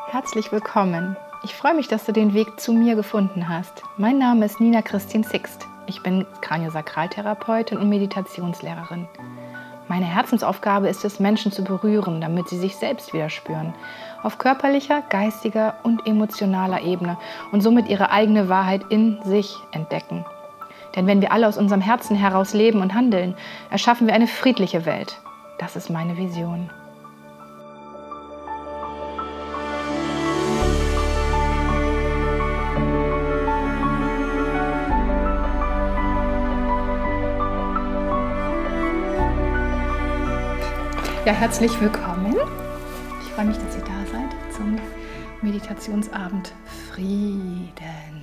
Herzlich willkommen. Ich freue mich, dass du den Weg zu mir gefunden hast. Mein Name ist Nina Christine Sixt. Ich bin Kraniosakraltherapeutin und Meditationslehrerin. Meine Herzensaufgabe ist es, Menschen zu berühren, damit sie sich selbst wieder spüren. Auf körperlicher, geistiger und emotionaler Ebene und somit ihre eigene Wahrheit in sich entdecken. Denn wenn wir alle aus unserem Herzen heraus leben und handeln, erschaffen wir eine friedliche Welt. Das ist meine Vision. Ja, herzlich willkommen. Ich freue mich, dass ihr da seid zum Meditationsabend Frieden.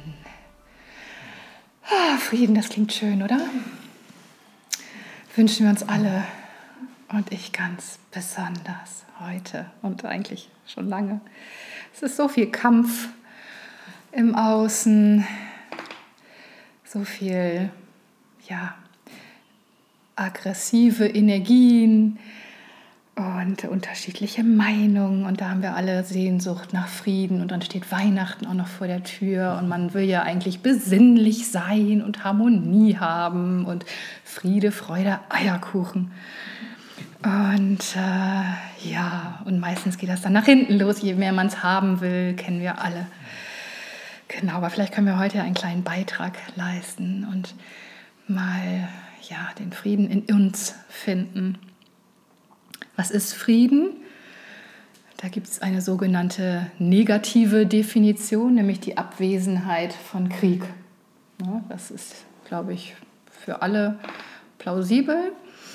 Frieden, das klingt schön, oder? Wünschen wir uns alle und ich ganz besonders heute und eigentlich schon lange. Es ist so viel Kampf im Außen, so viel, aggressive Energien und unterschiedliche Meinungen, und da haben wir alle Sehnsucht nach Frieden, und dann steht Weihnachten auch noch vor der Tür und man will ja eigentlich besinnlich sein und Harmonie haben und Friede, Freude, Eierkuchen. Und und meistens geht das dann nach hinten los, je mehr man es haben will, kennen wir alle. Genau, aber vielleicht können wir heute einen kleinen Beitrag leisten und mal den Frieden in uns finden. Was ist Frieden? Da gibt es eine sogenannte negative Definition, nämlich die Abwesenheit von Krieg. Ja, das ist, glaube ich, für alle plausibel.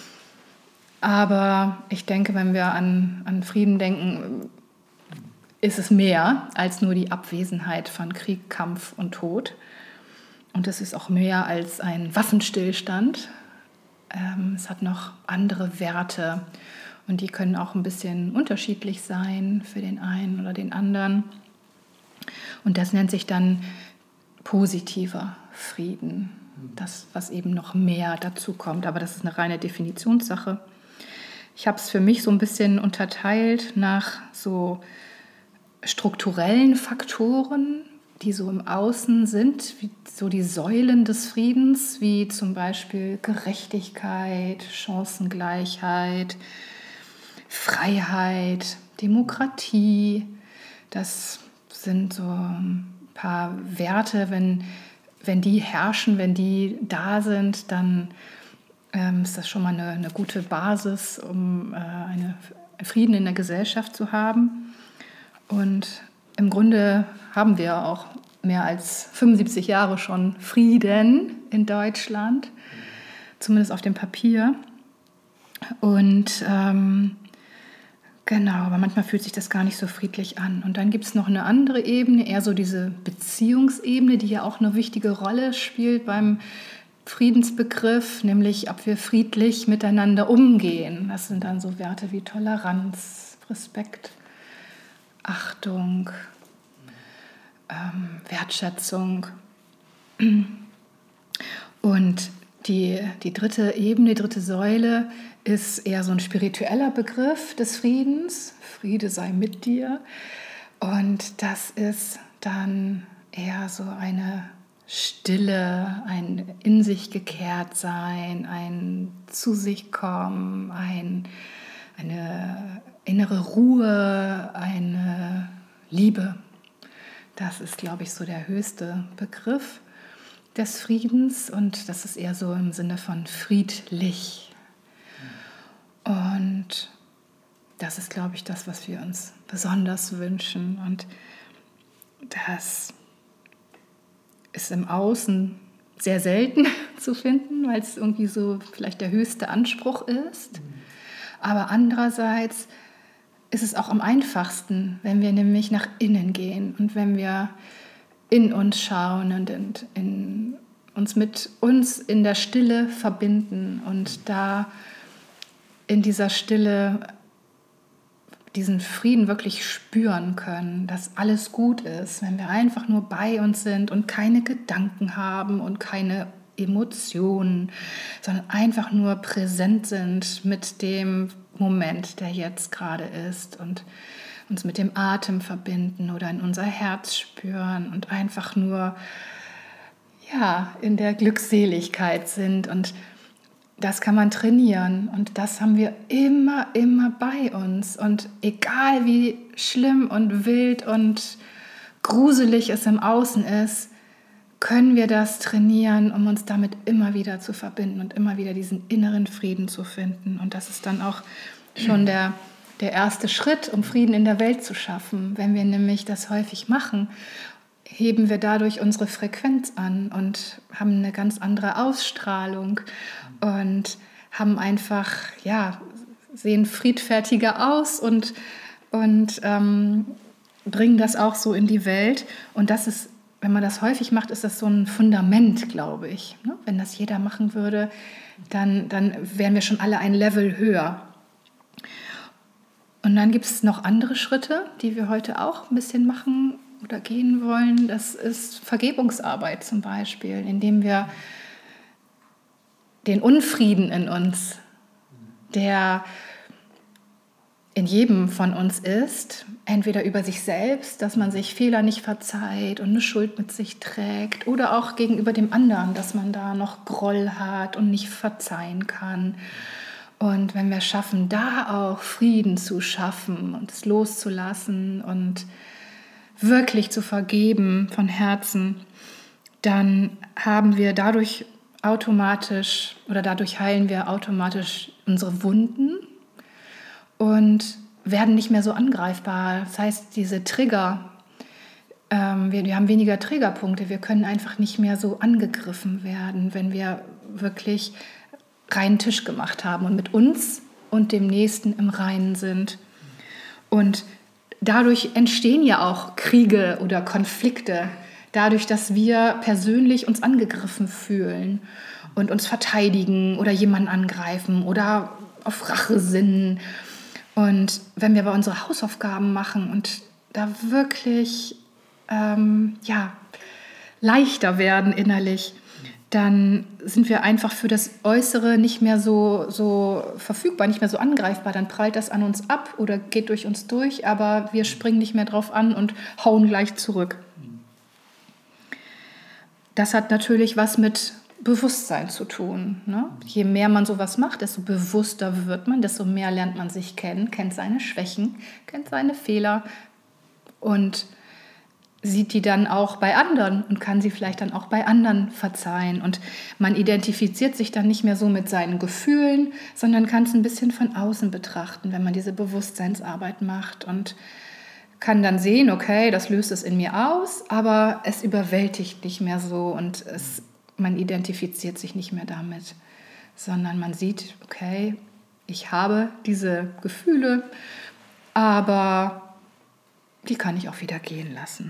Aber ich denke, wenn wir an Frieden denken, ist es mehr als nur die Abwesenheit von Krieg, Kampf und Tod. Und es ist auch mehr als ein Waffenstillstand. Es hat noch andere Werte. Und die können auch ein bisschen unterschiedlich sein für den einen oder den anderen. Und das nennt sich dann positiver Frieden. Das, was eben noch mehr dazu kommt. Aber das ist eine reine Definitionssache. Ich habe es für mich so ein bisschen unterteilt nach so strukturellen Faktoren, die so im Außen sind, wie so die Säulen des Friedens, wie zum Beispiel Gerechtigkeit, Chancengleichheit, Freiheit, Demokratie. Das sind so ein paar Werte, wenn die herrschen, wenn die da sind, dann ist das schon mal eine gute Basis, um einen Frieden in der Gesellschaft zu haben. Und im Grunde haben wir auch mehr als 75 Jahre schon Frieden in Deutschland, zumindest auf dem Papier. Und genau, aber manchmal fühlt sich das gar nicht so friedlich an. Und dann gibt es noch eine andere Ebene, eher so diese Beziehungsebene, die ja auch eine wichtige Rolle spielt beim Friedensbegriff, nämlich ob wir friedlich miteinander umgehen. Das sind dann so Werte wie Toleranz, Respekt, Achtung, Wertschätzung. Und die dritte Ebene, die dritte Säule ist eher so ein spiritueller Begriff des Friedens. Friede sei mit dir. Und das ist dann eher so eine Stille, ein in sich gekehrt sein, ein zu sich kommen, eine innere Ruhe, eine Liebe. Das ist, glaube ich, so der höchste Begriff des Friedens, und das ist eher so im Sinne von friedlich. Und das ist, glaube ich, das, was wir uns besonders wünschen. Und das ist im Außen sehr selten zu finden, weil es irgendwie so vielleicht der höchste Anspruch ist. Aber andererseits ist es auch am einfachsten, wenn wir nämlich nach innen gehen und wenn wir in uns schauen und uns mit uns in der Stille verbinden und da in dieser Stille diesen Frieden wirklich spüren können, dass alles gut ist, wenn wir einfach nur bei uns sind und keine Gedanken haben und keine Emotionen, sondern einfach nur präsent sind mit dem Moment, der jetzt gerade ist, und uns mit dem Atem verbinden oder in unser Herz spüren und einfach nur in der Glückseligkeit sind. Und das kann man trainieren und das haben wir immer, immer bei uns. Und egal wie schlimm und wild und gruselig es im Außen ist, können wir das trainieren, um uns damit immer wieder zu verbinden und immer wieder diesen inneren Frieden zu finden. Und das ist dann auch schon der erste Schritt, um Frieden in der Welt zu schaffen. Wenn wir nämlich das häufig machen, heben wir dadurch unsere Frequenz an und haben eine ganz andere Ausstrahlung und haben einfach, sehen friedfertiger aus und bringen das auch so in die Welt. Und das ist, wenn man das häufig macht, ist das so ein Fundament, glaube ich. Wenn das jeder machen würde, dann wären wir schon alle ein Level höher. Und dann gibt es noch andere Schritte, die wir heute auch ein bisschen machen oder gehen wollen. Das ist Vergebungsarbeit zum Beispiel, indem wir den Unfrieden in uns, der in jedem von uns ist, entweder über sich selbst, dass man sich Fehler nicht verzeiht und eine Schuld mit sich trägt, oder auch gegenüber dem anderen, dass man da noch Groll hat und nicht verzeihen kann. Und wenn wir schaffen, da auch Frieden zu schaffen und es loszulassen und wirklich zu vergeben von Herzen, dann haben wir dadurch heilen wir automatisch unsere Wunden und werden nicht mehr so angreifbar. Das heißt, diese Trigger, wir haben weniger Triggerpunkte, wir können einfach nicht mehr so angegriffen werden, wenn wir wirklich reinen Tisch gemacht haben und mit uns und dem Nächsten im Reinen sind. Und dadurch entstehen ja auch Kriege oder Konflikte, dadurch, dass wir persönlich uns angegriffen fühlen und uns verteidigen oder jemanden angreifen oder auf Rache sinnen. Und wenn wir aber unsere Hausaufgaben machen und da wirklich leichter werden innerlich, dann sind wir einfach für das Äußere nicht mehr so verfügbar, nicht mehr so angreifbar. Dann prallt das an uns ab oder geht durch uns durch, aber wir springen nicht mehr drauf an und hauen gleich zurück. Das hat natürlich was mit Bewusstsein zu tun. Ne? Je mehr man sowas macht, desto bewusster wird man, desto mehr lernt man sich kennen, kennt seine Schwächen, kennt seine Fehler und sieht die dann auch bei anderen und kann sie vielleicht dann auch bei anderen verzeihen. Und man identifiziert sich dann nicht mehr so mit seinen Gefühlen, sondern kann es ein bisschen von außen betrachten, wenn man diese Bewusstseinsarbeit macht und kann dann sehen, okay, das löst es in mir aus, aber es überwältigt nicht mehr so und man identifiziert sich nicht mehr damit, sondern man sieht, okay, ich habe diese Gefühle, aber die kann ich auch wieder gehen lassen.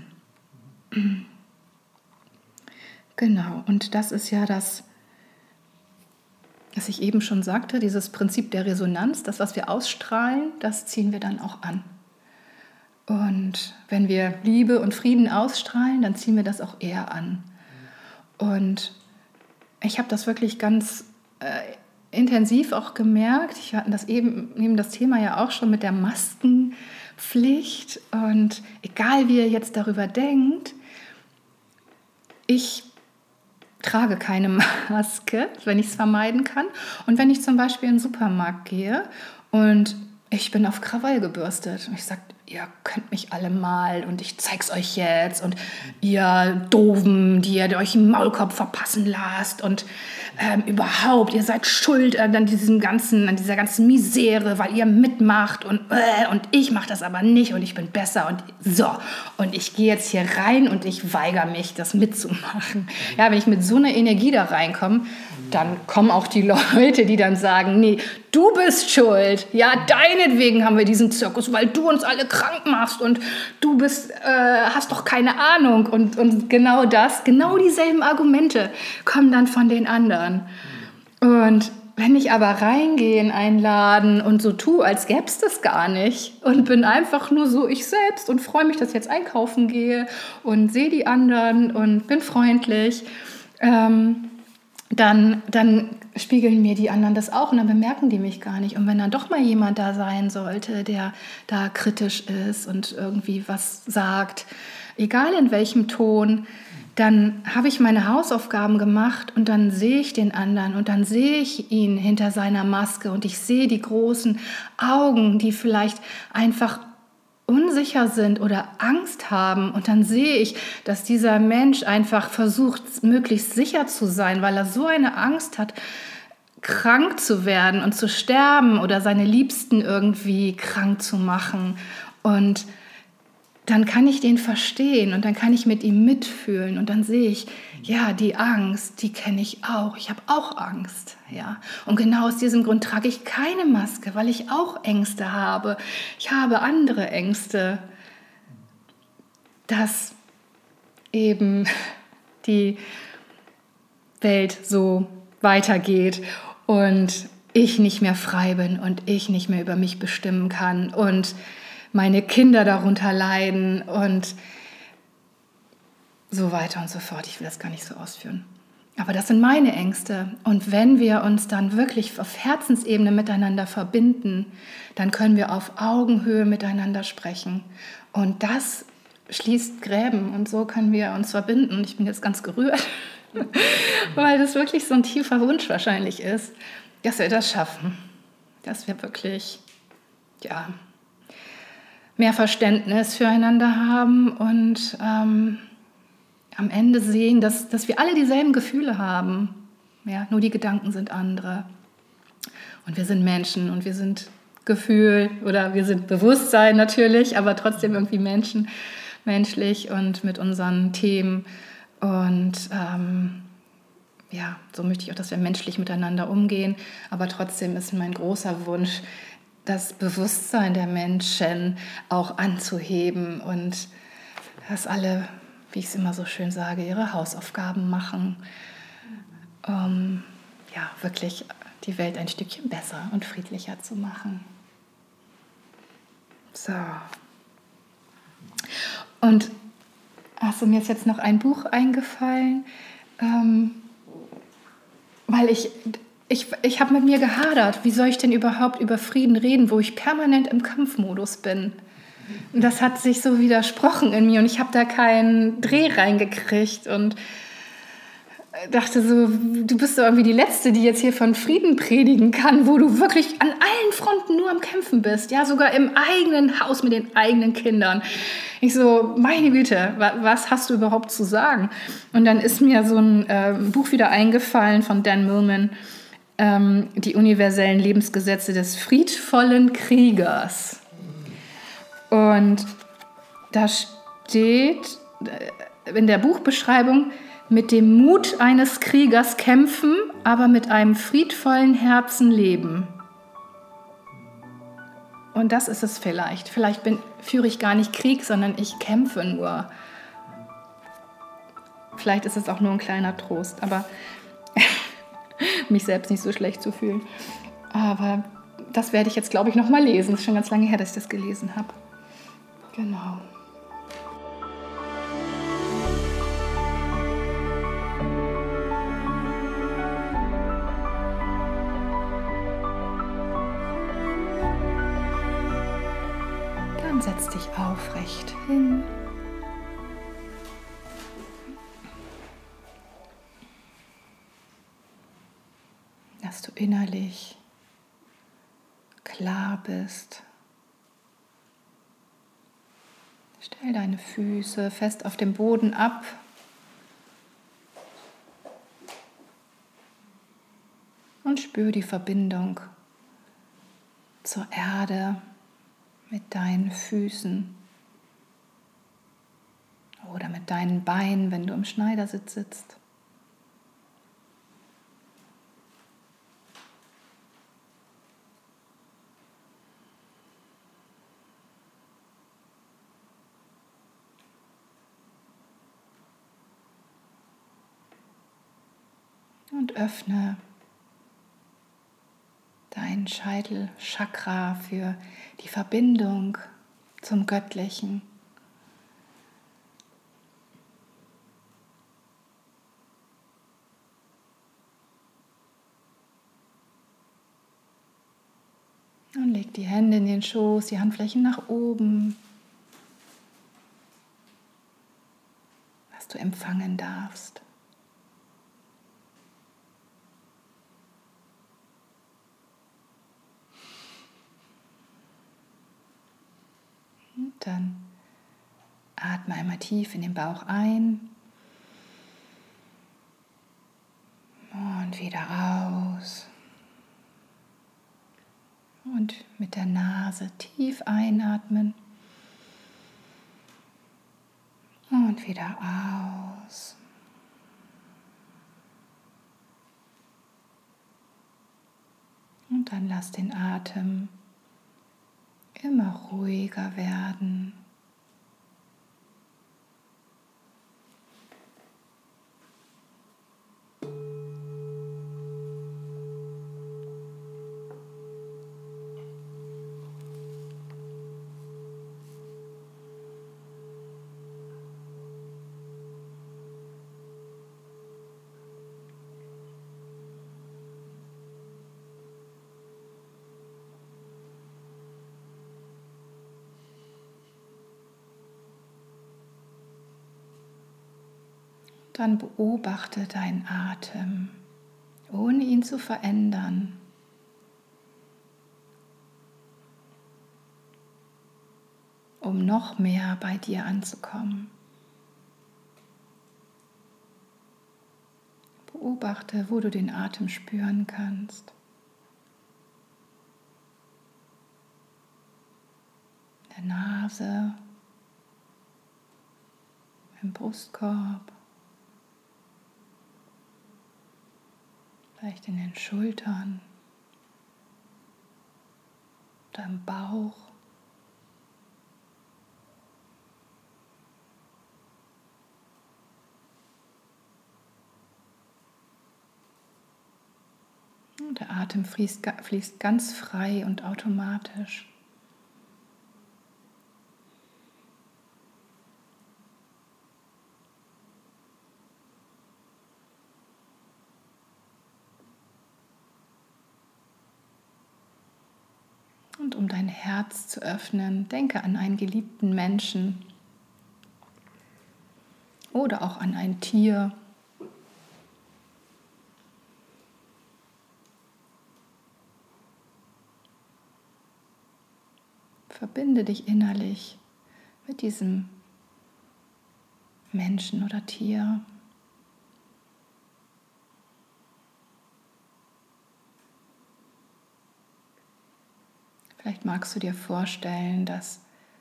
Genau, und das ist ja das, was ich eben schon sagte, dieses Prinzip der Resonanz, das, was wir ausstrahlen, das ziehen wir dann auch an. Und wenn wir Liebe und Frieden ausstrahlen, dann ziehen wir das auch eher an. Und ich habe das wirklich ganz intensiv auch gemerkt. Ich hatte das eben das Thema ja auch schon mit der Maskenpflicht. Und egal wie ihr jetzt darüber denkt, ich trage keine Maske, wenn ich es vermeiden kann. Und wenn ich zum Beispiel in den Supermarkt gehe und ich bin auf Krawall gebürstet und ich sage, ihr könnt mich alle mal und ich zeig's euch jetzt und ihr Doofen, die ihr euch im Maulkorb verpassen lasst und überhaupt, ihr seid schuld an dieser ganzen Misere, weil ihr mitmacht und ich mache das aber nicht und ich bin besser und so. Und ich gehe jetzt hier rein und ich weigere mich, das mitzumachen. Ja, wenn ich mit so einer Energie da reinkomme, dann kommen auch die Leute, die dann sagen, nee, du bist schuld. Ja, deinetwegen haben wir diesen Zirkus, weil du uns alle krank machst und du hast doch keine Ahnung. Und genau dieselben Argumente kommen dann von den anderen. Und wenn ich aber reingehe in einen Laden und so tue, als gäbe es das gar nicht und bin einfach nur so ich selbst und freue mich, dass ich jetzt einkaufen gehe und sehe die anderen und bin freundlich, dann spiegeln mir die anderen das auch und dann bemerken die mich gar nicht. Und wenn dann doch mal jemand da sein sollte, der da kritisch ist und irgendwie was sagt, egal in welchem Ton, dann habe ich meine Hausaufgaben gemacht und dann sehe ich den anderen und dann sehe ich ihn hinter seiner Maske und ich sehe die großen Augen, die vielleicht einfach unsicher sind oder Angst haben und dann sehe ich, dass dieser Mensch einfach versucht, möglichst sicher zu sein, weil er so eine Angst hat, krank zu werden und zu sterben oder seine Liebsten irgendwie krank zu machen. Und dann kann ich den verstehen und dann kann ich mit ihm mitfühlen und dann sehe ich, ja, die Angst, die kenne ich auch. Ich habe auch Angst, ja. Und genau aus diesem Grund trage ich keine Maske, weil ich auch Ängste habe. Ich habe andere Ängste, dass eben die Welt so weitergeht und ich nicht mehr frei bin und ich nicht mehr über mich bestimmen kann und meine Kinder darunter leiden und so weiter und so fort. Ich will das gar nicht so ausführen. Aber das sind meine Ängste. Und wenn wir uns dann wirklich auf Herzensebene miteinander verbinden, dann können wir auf Augenhöhe miteinander sprechen. Und das schließt Gräben und so können wir uns verbinden. Und ich bin jetzt ganz gerührt, weil das wirklich so ein tiefer Wunsch wahrscheinlich ist, dass wir das schaffen. Dass wir wirklich, ja, mehr Verständnis füreinander haben und am Ende sehen, dass wir alle dieselben Gefühle haben. Ja, nur die Gedanken sind andere. Und wir sind Menschen und wir sind Gefühl oder wir sind Bewusstsein natürlich, aber trotzdem irgendwie menschlich und mit unseren Themen. Und ja, so möchte ich auch, dass wir menschlich miteinander umgehen. Aber trotzdem ist mein großer Wunsch, das Bewusstsein der Menschen auch anzuheben und dass alle, wie ich es immer so schön sage, ihre Hausaufgaben machen, ja, wirklich die Welt ein Stückchen besser und friedlicher zu machen. So. Und mir ist jetzt noch ein Buch eingefallen, weil ich habe mit mir gehadert, wie soll ich denn überhaupt über Frieden reden, wo ich permanent im Kampfmodus bin. Und das hat sich so widersprochen in mir und ich habe da keinen Dreh reingekriegt und dachte so, du bist so irgendwie die Letzte, die jetzt hier von Frieden predigen kann, wo du wirklich an allen Fronten nur am Kämpfen bist, ja, sogar im eigenen Haus mit den eigenen Kindern. Ich so, meine Güte, was hast du überhaupt zu sagen? Und dann ist mir so ein Buch wieder eingefallen von Dan Millman, die universellen Lebensgesetze des friedvollen Kriegers. Und da steht in der Buchbeschreibung, mit dem Mut eines Kriegers kämpfen, aber mit einem friedvollen Herzen leben. Und das ist es vielleicht. Vielleicht führe ich gar nicht Krieg, sondern ich kämpfe nur. Vielleicht ist es auch nur ein kleiner Trost, aber mich selbst nicht so schlecht zu fühlen. Aber das werde ich jetzt, glaube ich, noch mal lesen. Es ist schon ganz lange her, dass ich das gelesen habe. Genau. Dann setz dich aufrecht hin. Dass du innerlich klar bist. Stell deine Füße fest auf dem Boden ab. Und spür die Verbindung zur Erde mit deinen Füßen oder mit deinen Beinen, wenn du im Schneidersitz sitzt. Und öffne dein Scheitelchakra für die Verbindung zum Göttlichen. Leg die Hände in den Schoß, die Handflächen nach oben, was du empfangen darfst. Und dann atme einmal tief in den Bauch ein und wieder aus. Und mit der Nase tief einatmen und wieder aus. Und dann lass den Atem immer ruhiger werden. Dann beobachte deinen Atem, ohne ihn zu verändern. Um noch mehr bei dir anzukommen. Beobachte, wo du den Atem spüren kannst. In der Nase, im Brustkorb, vielleicht in den Schultern oder im Bauch. Und der Atem fließt ganz frei und automatisch. Und um dein Herz zu öffnen, denke an einen geliebten Menschen oder auch an ein Tier. Verbinde dich innerlich mit diesem Menschen oder Tier. Vielleicht magst du dir vorstellen, dass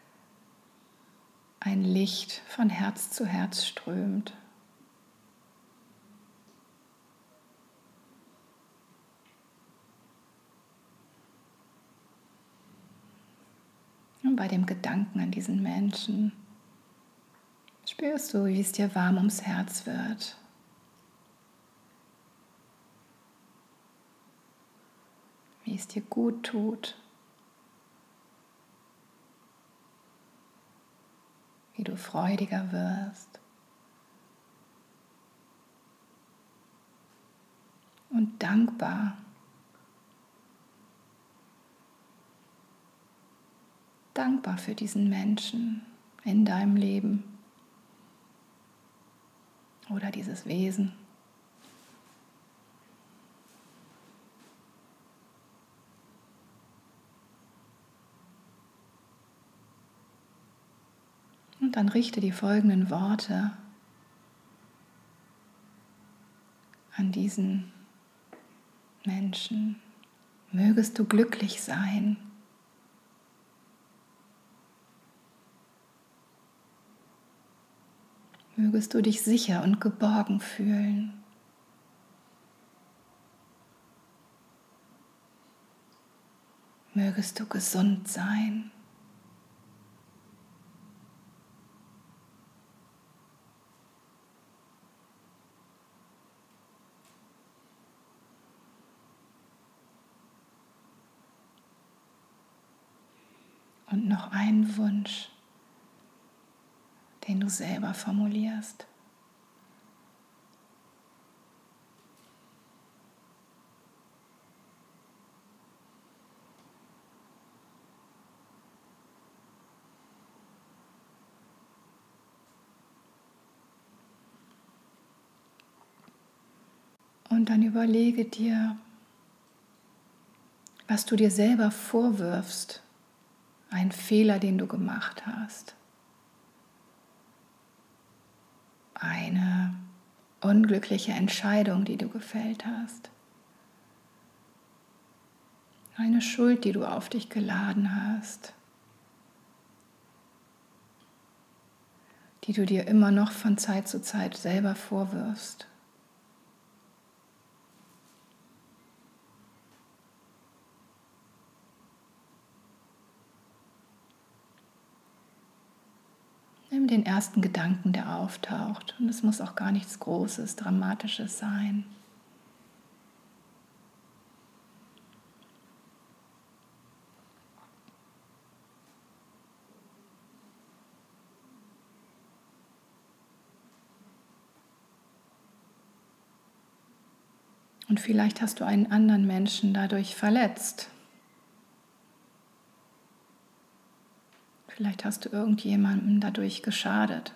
ein Licht von Herz zu Herz strömt. Und bei dem Gedanken an diesen Menschen spürst du, wie es dir warm ums Herz wird. Wie es dir gut tut. Wie du freudiger wirst. Und dankbar. Dankbar für diesen Menschen in deinem Leben oder dieses Wesen. Und dann richte die folgenden Worte an diesen Menschen. Mögest du glücklich sein. Mögest du dich sicher und geborgen fühlen. Mögest du gesund sein. Und noch einen Wunsch, den du selber formulierst. Und dann überlege dir, was du dir selber vorwirfst, ein Fehler, den du gemacht hast, eine unglückliche Entscheidung, die du gefällt hast, eine Schuld, die du auf dich geladen hast, die du dir immer noch von Zeit zu Zeit selber vorwirfst. Nimm den ersten Gedanken, der auftaucht. Und es muss auch gar nichts Großes, Dramatisches sein. Und vielleicht hast du einen anderen Menschen dadurch verletzt. Vielleicht hast du irgendjemandem dadurch geschadet.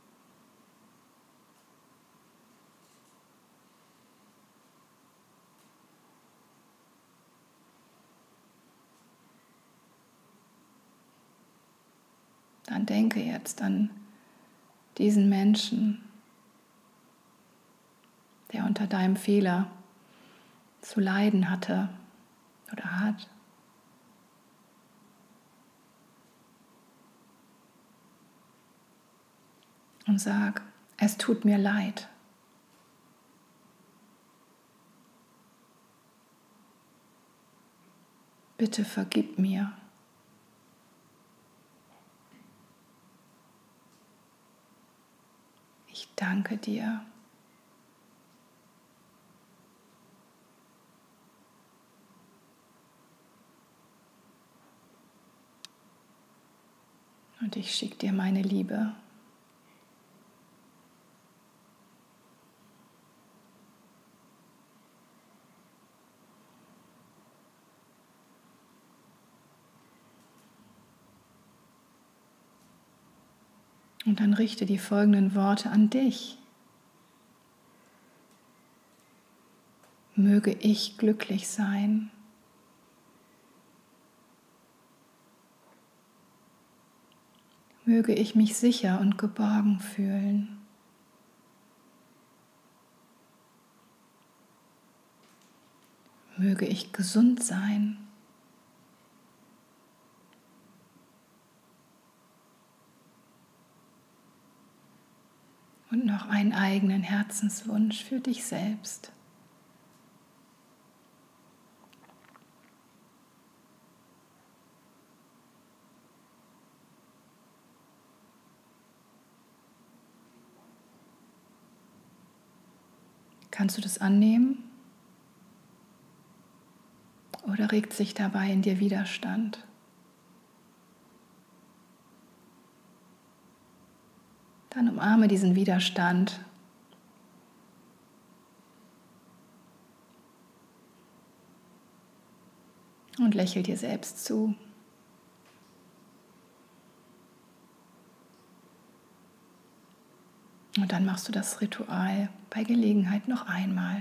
Dann denke jetzt an diesen Menschen, der unter deinem Fehler zu leiden hatte oder hat. Und sag, es tut mir leid. Bitte vergib mir. Ich danke dir. Und ich schicke dir meine Liebe. Und dann richte die folgenden Worte an dich. Möge ich glücklich sein. Möge ich mich sicher und geborgen fühlen. Möge ich gesund sein. Und noch einen eigenen Herzenswunsch für dich selbst. Kannst du das annehmen? Oder regt sich dabei in dir Widerstand? Dann umarme diesen Widerstand und lächel dir selbst zu. Und dann machst du das Ritual bei Gelegenheit noch einmal.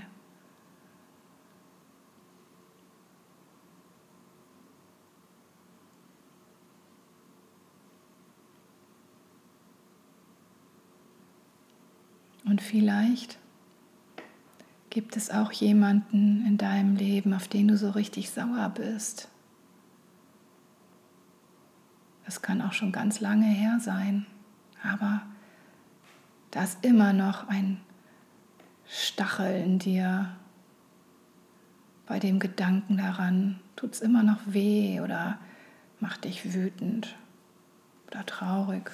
Und vielleicht gibt es auch jemanden in deinem Leben, auf den du so richtig sauer bist. Das kann auch schon ganz lange her sein, aber da ist immer noch ein Stachel in dir. Bei dem Gedanken daran, tut es immer noch weh oder macht dich wütend oder traurig.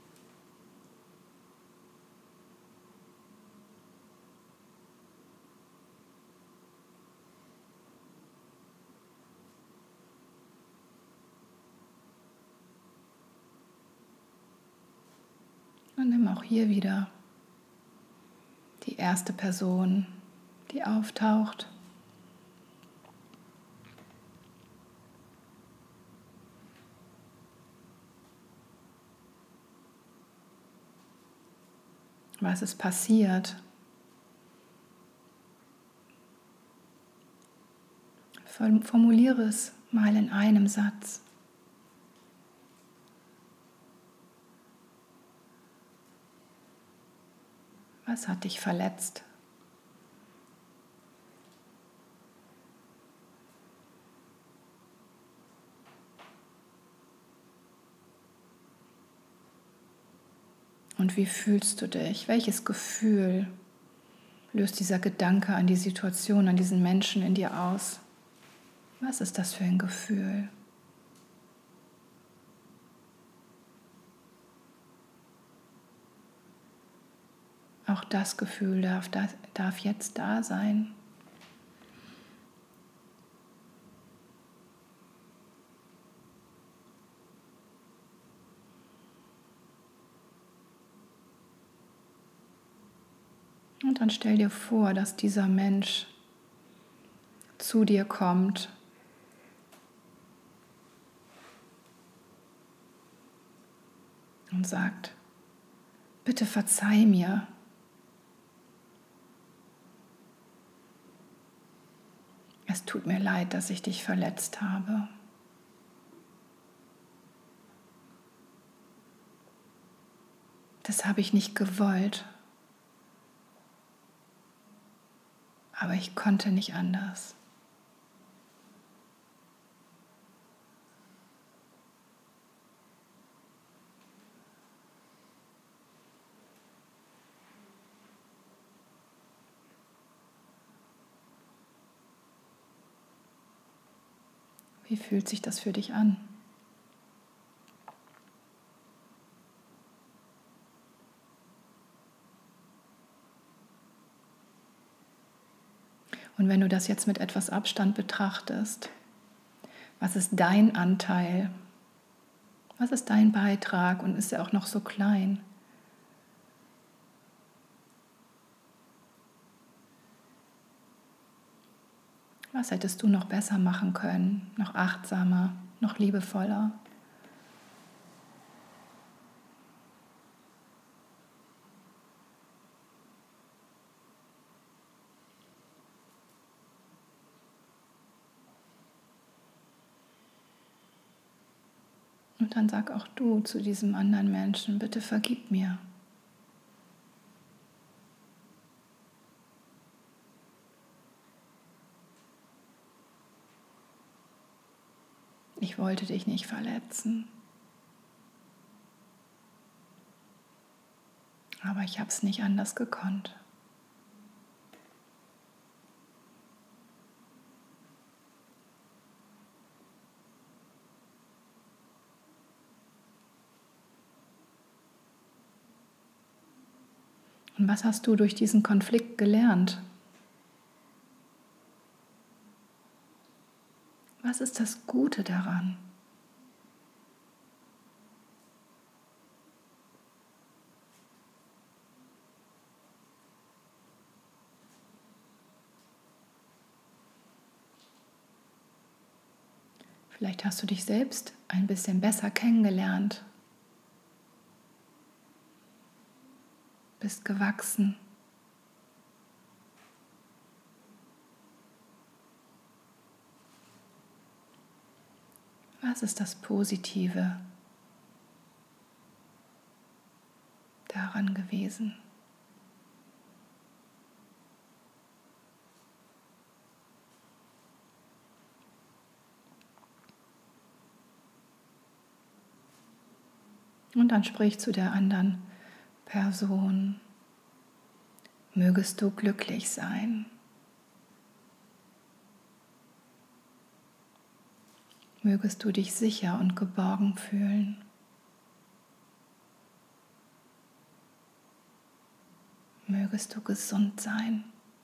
Und nimm auch hier wieder die erste Person, die auftaucht. Was ist passiert? Formuliere es mal in einem Satz. Was hat dich verletzt? Und wie fühlst du dich? Welches Gefühl löst dieser Gedanke an die Situation, an diesen Menschen in dir aus? Was ist das für ein Gefühl? Auch das Gefühl darf jetzt da sein. Und dann stell dir vor, dass dieser Mensch zu dir kommt und sagt, bitte verzeih mir. Es tut mir leid, dass ich dich verletzt habe. Das habe ich nicht gewollt. Aber ich konnte nicht anders. Wie fühlt sich das für dich an? Und wenn du das jetzt mit etwas Abstand betrachtest, was ist dein Anteil? Was ist dein Beitrag und ist er auch noch so klein? Was hättest du noch besser machen können, noch achtsamer, noch liebevoller? Und dann sag auch du zu diesem anderen Menschen, bitte vergib mir. Ich wollte dich nicht verletzen, aber ich habe es nicht anders gekonnt. Und was hast du durch diesen Konflikt gelernt? Was ist das Gute daran? Vielleicht hast du dich selbst ein bisschen besser kennengelernt, bist gewachsen. Was ist das Positive daran gewesen? Und dann sprich zu der anderen Person. Mögest du glücklich sein. Mögest du dich sicher und geborgen fühlen. Mögest du gesund sein.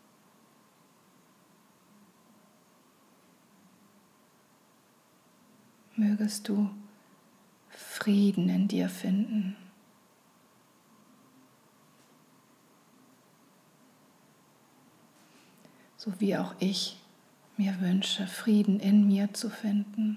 Mögest du Frieden in dir finden. So wie auch ich mir wünsche, Frieden in mir zu finden.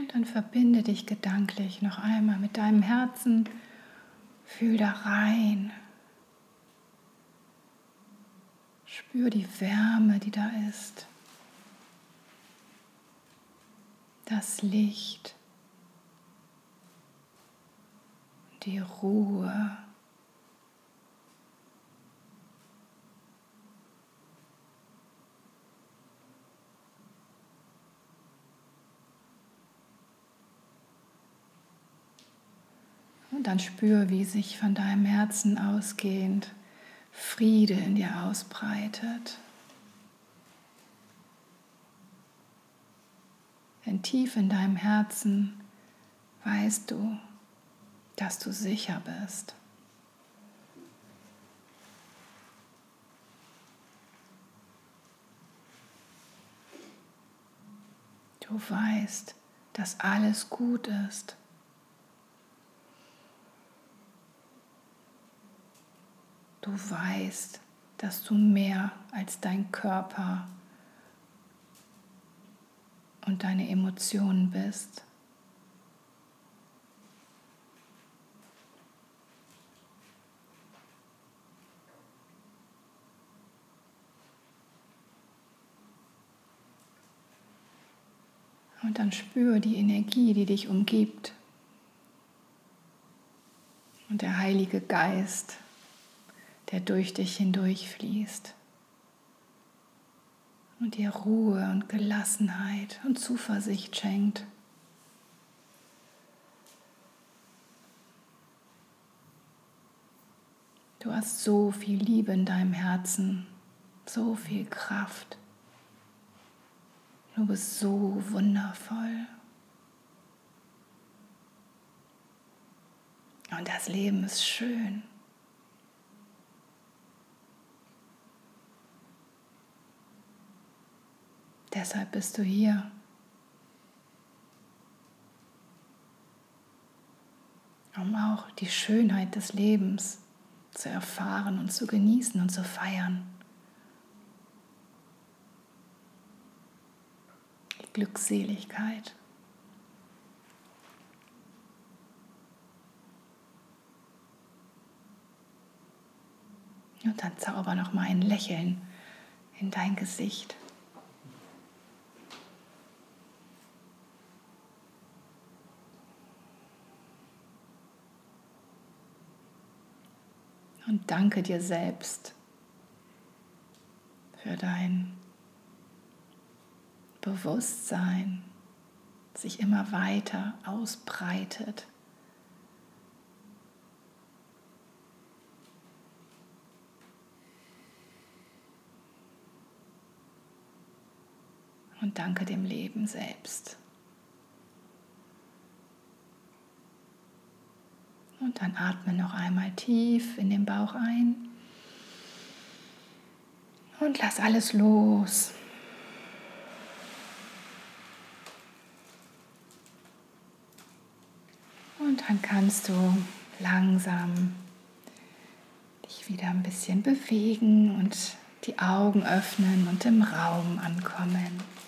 Und dann verbinde dich gedanklich noch einmal mit deinem Herzen. Fühl da rein. Spür die Wärme, die da ist. Das Licht. Die Ruhe. Und dann spür, wie sich von deinem Herzen ausgehend Friede in dir ausbreitet. Denn tief in deinem Herzen weißt du, dass du sicher bist. Du weißt, dass alles gut ist. Du weißt, dass du mehr als dein Körper und deine Emotionen bist. Und dann spür die Energie, die dich umgibt. Und der Heilige Geist, der durch dich hindurchfließt und dir Ruhe und Gelassenheit und Zuversicht schenkt. Du hast so viel Liebe in deinem Herzen, so viel Kraft. Du bist so wundervoll. Und das Leben ist schön. Deshalb bist du hier. Um auch die Schönheit des Lebens zu erfahren und zu genießen und zu feiern. Die Glückseligkeit. Und dann zauber noch mal ein Lächeln in dein Gesicht. Und danke dir selbst für dein Bewusstsein, das sich immer weiter ausbreitet. Und danke dem Leben selbst. Und dann atme noch einmal tief in den Bauch ein und lass alles los. Und dann kannst du langsam dich wieder ein bisschen bewegen und die Augen öffnen und im Raum ankommen.